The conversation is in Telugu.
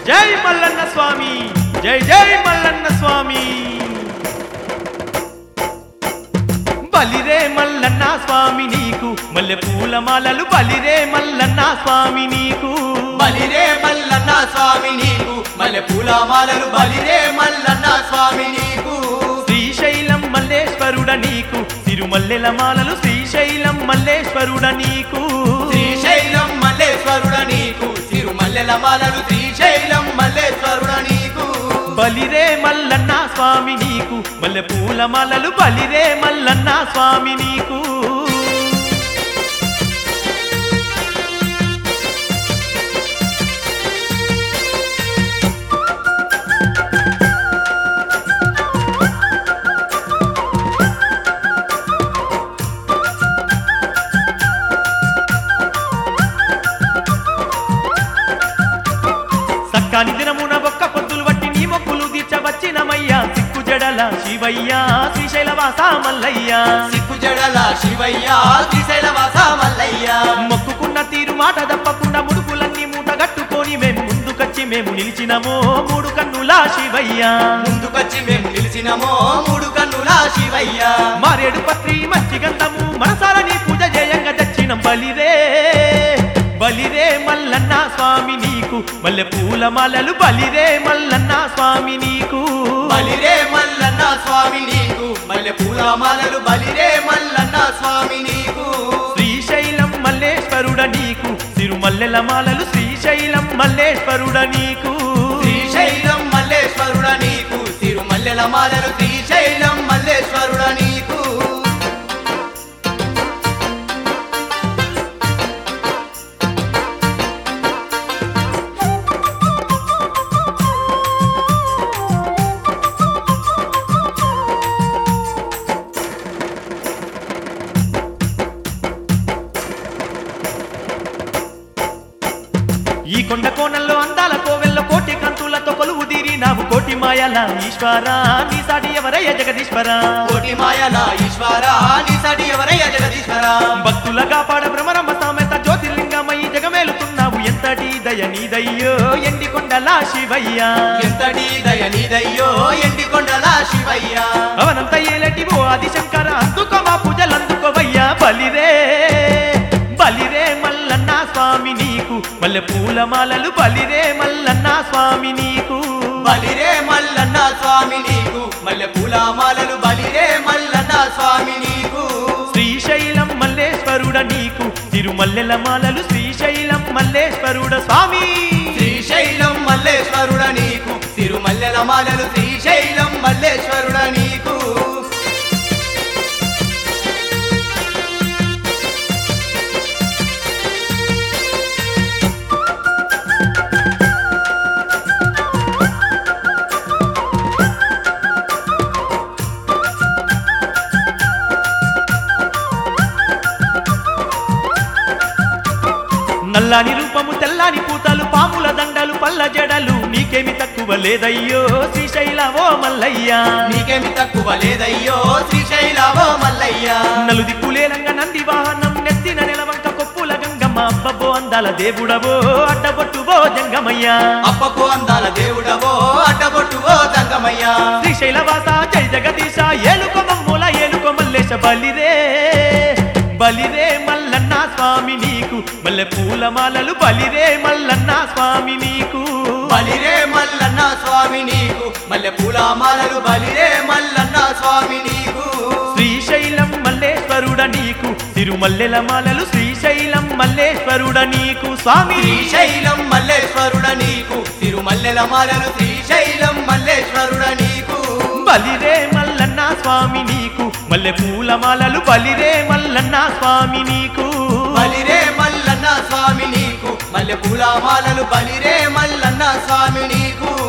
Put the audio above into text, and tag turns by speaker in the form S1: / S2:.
S1: జై మల్లన్న స్వామి, జై జై మల్లన్న స్వామి. బలిరే మల్లన్న స్వామి నీకు మల్లె పూల మాలలు, బలిరే మల్లన్న స్వామి నీకు,
S2: బలిరే మల్లన్న స్వామి నీకు మల్లె పూల మాలలు, బలిరే మల్లన్న స్వామి నీకు.
S1: శ్రీశైలం మల్లేశ్వరుడ నీకు తిరుమల్లెల మాలలు, శ్రీశైలం మల్లేశ్వరుడ నీకు,
S2: శ్రీశైలం మల్లేశ్వరుడ నీకు తిరుమల్లెల మాలలు, శ్రీశైలం మల్లేశ్వరుడ నీకు.
S1: బలిరే మల్లన్న స్వామి నీకు మల్లె పూల మాలలు, బలిరే మల్లన్న స్వామి నీకు. సక్కాని దినమున ఒక్క పొద్దులు వట్టి నీ మొక్కులు తీర్చవచ్చినమయ్యా, సిక్కు జడల శివయ్యా శ్రీశైలవాస మల్లయ్యా,
S2: సిక్కు జడల శివయ్యా శ్రీశైలవాస మల్లయ్యా.
S1: మొక్కుకున్న తీరు మాట తప్పకుండా ముడుపులన్నీ మూటగట్టుకొని మేము ముందుకొచ్చి మేము నిలిచినమో మూడు కన్నుల శివయ్యా,
S2: ముందుకొచ్చి మేము నిలిచినమో మూడు కన్నుల శివయ్యా.
S1: మారేడు పత్రి మంచి గంధము మనసార నీ పూజ చేయంగా తెచ్చినం, బలిరే బలిరే మల్లన్న స్వామి నీకు మల్లె పూల మాలలు, బలిరే మల్లన్న స్వామి నీకు,
S2: బలిరే మల్లన్న స్వామి నీకు మల్లె పూల మాలలు, బలిరే మల్లన్న స్వామి నీకు.
S1: శ్రీశైలం మల్లేశ్వరుడ నీకు తిరుమల్లెల మాలలు, శ్రీశైలం మల్లేశ్వరుడ నీకు,
S2: శ్రీశైలం మల్లేశ్వరుడ నీకు తిరుమల్లెల మాలలు, శ్రీశైలం మల్లేశ్వరుడ నీకు.
S1: ఈ కొండ కోణంలో అందాల కోవెల్లో కోటి కంతులతో కొలువు తీరినావు, కోటి మాయల ఈశ్వరా నీ సాటి ఎవరయ్య జగదీశ్వర,
S2: కోటి మాయల ఈశ్వర నీ సాటి ఎవరయ్య జగదీశ్వర.
S1: భక్తులగా పాడ భ్రమరమ్మ సామెత జ్యోతిర్లింగమయ్యి జగమేలుతున్నావు, ఎంతటి దయ నీదయ్యో ఎండి కొండల శివయ్యా,
S2: ఎంతటి దయ నీదయ్యో ఎండి కొండల శివయ్యా.
S1: అవనంత ఏలటివో ఆది శంకర అందుకో మా పూజలందుకోవయ్యా, బలిరే బలిరే మల్లన్న స్వామి నీకు మల్లె పూల మాలలు, బలిరే మల్లన్న స్వామి నీకు,
S2: బలిరే మల్లన్న స్వామి నీకు మల్లె పూల మాలలు, బలిరే మల్లన్న స్వామి నీకు.
S1: శ్రీశైలం మల్లేశ్వరుడ నీకు తిరుమల్లెల మాలలు, శ్రీశైలం మల్లేశ్వరుడ స్వామి,
S2: శ్రీశైలం మల్లేశ్వరుడ నీకు తిరుమల్లెల మాలలు, శ్రీశైలం మల్లేశ్వరుడ నీకు.
S1: నల్లాని రూపము తెల్లాని పూతలు పాముల దండలు పల్ల జడలు నీకేమి తక్కువ లేదయ్యో శ్రీశైలవో మల్లయ్యా,
S2: నీకేమి తక్కువ లేదయ్యో శ్రీశైలవో మల్లయ్యా.
S1: నలుదిక్కులేలంగా నంది వాహనం నెత్తిన నెలవంక కొప్పుల గంగమ్మ, అబ్బబ్బో అందాల దేవుడవో అడ్డబొట్టువో జంగమయ్యా,
S2: అప్పకు అందాల దేవుడవో అడ్డబొట్టువో జంగమయ్యా.
S1: శ్రీశైలవాస జై జగదీశ ఏలుకో మమ్ముల ఏలుకో మల్లేశ, బలిరే బలిరే మల్లన్న స్వామి నీకు మల్లె పూల మాలలు, బలిరే మల్లన్న స్వామి నీకు,
S2: బలిరే మల్లన్న స్వామి నీకు మల్లె పూల మాలలు, బలిరే మల్లన్న స్వామి నీకు.
S1: శ్రీశైలం మల్లేశ్వరుడ నీకు తిరుమల్లెల మాలలు, శ్రీశైలం మల్లేశ్వరుడ నీకు స్వామి,
S2: శ్రీశైలం మల్లేశ్వరుడ నీకు తిరుమల్లెల మాలలు, శ్రీశైలం మల్లేశ్వరుడ నీకు.
S1: బలిరే మల్లన్న స్వామి నీకు మల్లె పూల మాలలు, బలిరే మల్లన్న స్వామి నీకు,
S2: బలిరే మల్లన్న స్వామి నీకు మల్లె పూల మాలలు, బలిరే మల్లన్న స్వామి నీకు.